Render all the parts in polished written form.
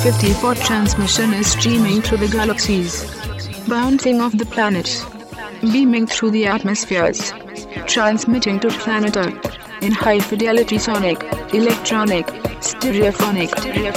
54 transmission is streaming through the galaxies, bouncing off the planets, beaming through the atmospheres, transmitting to planet Earth in high fidelity sonic, electronic, stereophonic.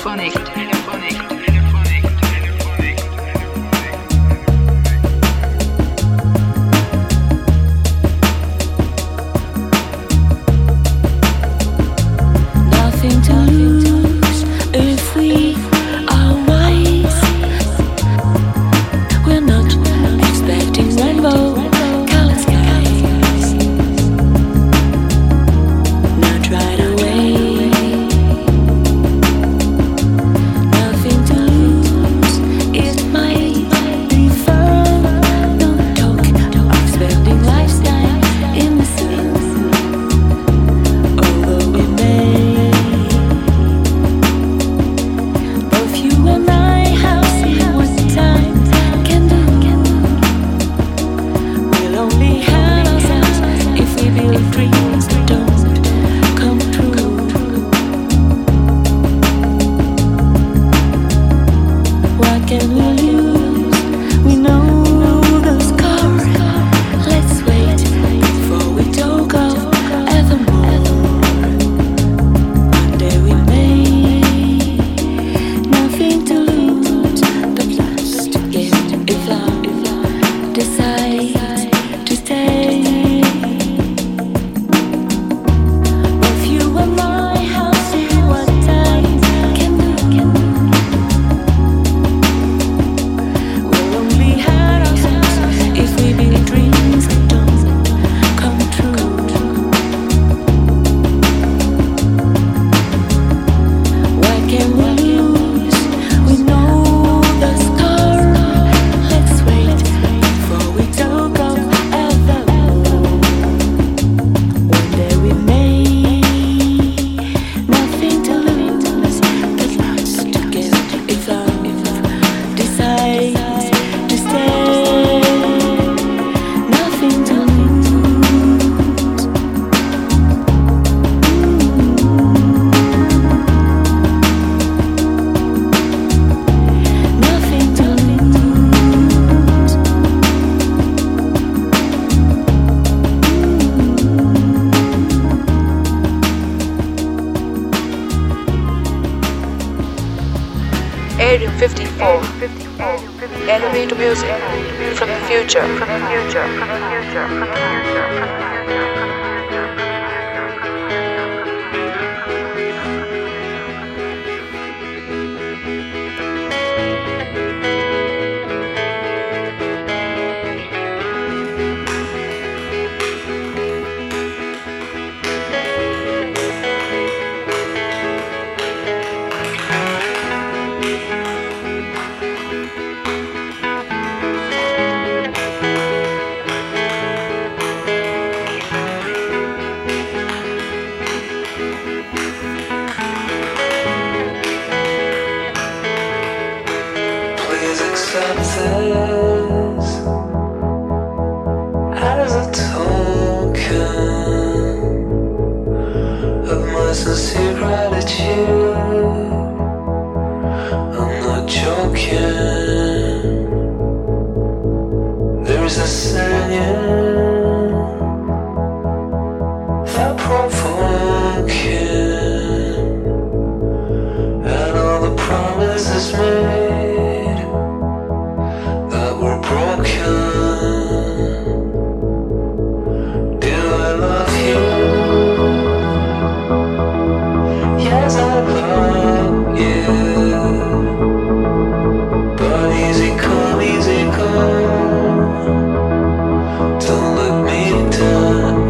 Nothing to lose if we are wise. We're not expecting rainbow colored skies. Not right away. Nothing to lose. It might be fun. Don't talk of spending lifestyle in the sun. Although we may. Both you and I have seen what time can do. We'll only have ourselves if we build dreams that don't come true. What can we lose? We know the score. Let's wait before we talk of evermore. One day we may. Nothing to lose, but lots to gain if I decide to stay. Both you and I have seen what time can do. We'll only hurt ourselves if we build dreams that don't come true. What can we lose? We know the score. Let's wait before we talk of evermore. One day we may. Nothing to lose, but lots to gain if I decide to stay. Nothing to lose. Nothing to lose. Area 54. Elevator music from the future. Please accept this as a token of my sincere gratitude. I'm not joking. There's a saying that provoking, and all the promises made that were broken. Do I love you? Yes, I love you. But easy come, easy go. Don't let me down.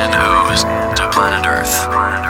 and Ooze to Planet Earth.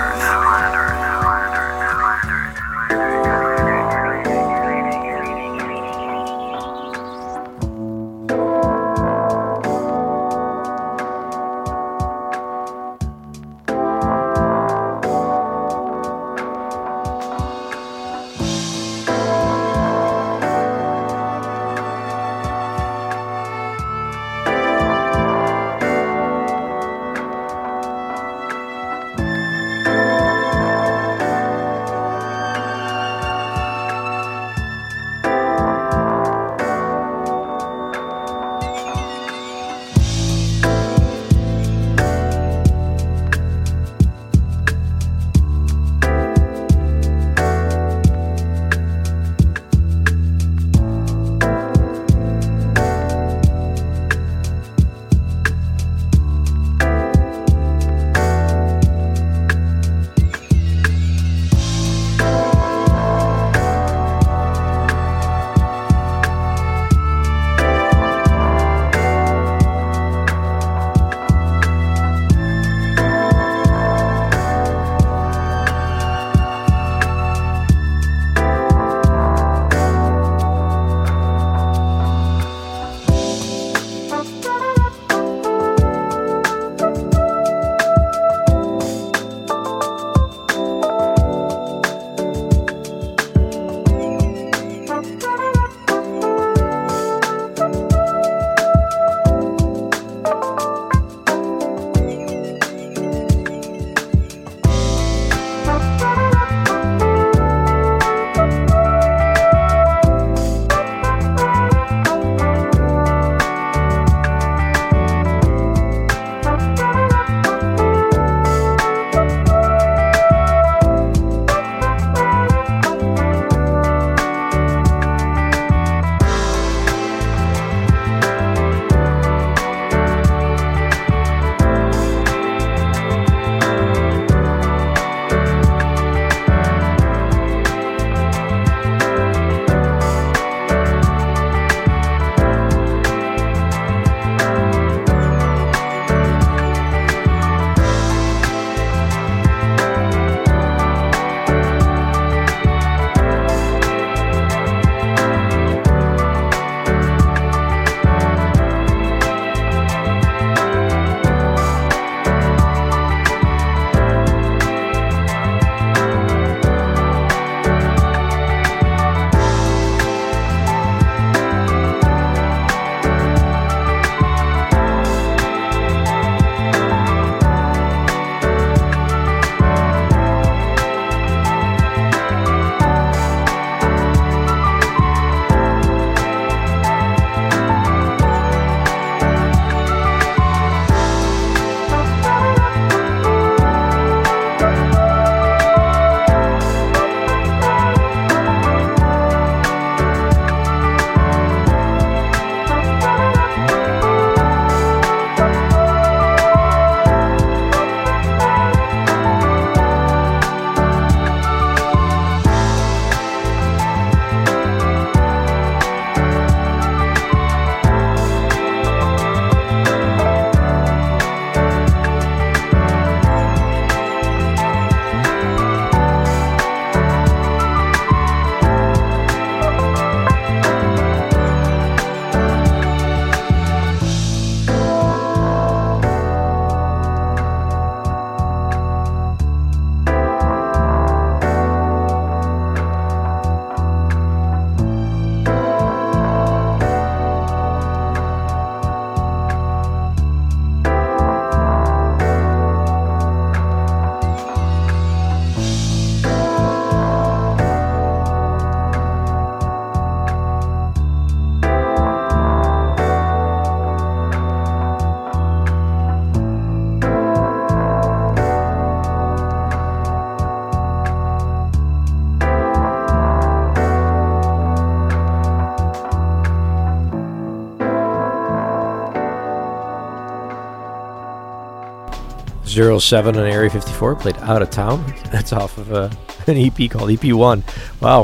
Zero 07 on Area 54 played Out of Town. That's off of an EP called EP1. Wow.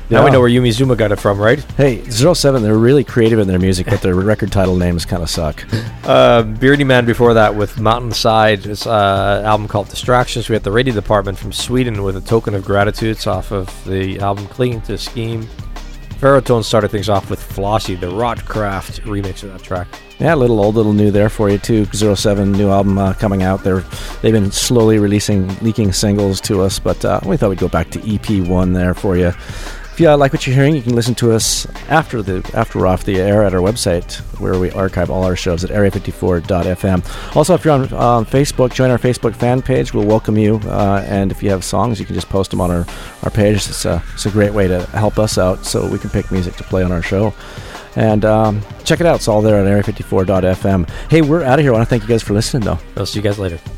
Now we know where Yumi Zuma got it from, right? Hey, 07, they're really creative in their music, but their record title names kind of suck. Beardy Man before that with Mountainside. It's an album called Distractions. We had the Radio Department from Sweden with A Token of Gratitude. It's off of the album Clinging to Scheme. Ferrotone started things off with Flossie, the Rodcraft remix of that track. Yeah, a little old, little new there for you too. 07 new album coming out. They've been slowly leaking singles to us, but we thought we'd go back to EP1 there for you. If you like what you're hearing, you can listen to us after we're off the air at our website, where we archive all our shows at area54.fm. Also, if you're on Facebook, join our Facebook fan page. We'll welcome you. And if you have songs, you can just post them on our page. It's a great way to help us out, so we can pick music to play on our show. And check it out. It's all there at area54.fm. Hey, we're out of here. I want to thank you guys for listening, though. I'll see you guys later.